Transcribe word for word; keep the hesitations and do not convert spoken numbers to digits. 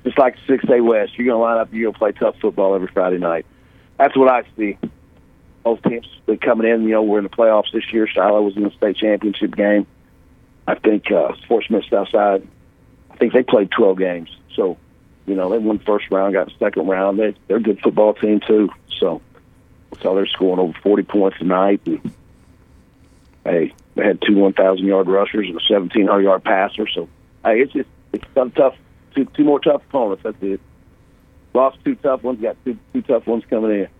just like six A West. You're going to line up, you're going to play tough football every Friday night. That's what I see. Both teams been coming in. You know, we're in the playoffs this year. Shiloh was in the state championship game. I think uh, Fort Smith Southside, I think they played twelve games. So, you know, they won the first round, got the second round. They, they're a good football team, too. So, so they're scoring over forty points a night. And, hey, they had two one thousand yard rushers and a seventeen hundred yard passer. So, hey, it's just it's some tough, two, two more tough opponents. That's it. Lost two tough ones, got two, two tough ones coming in.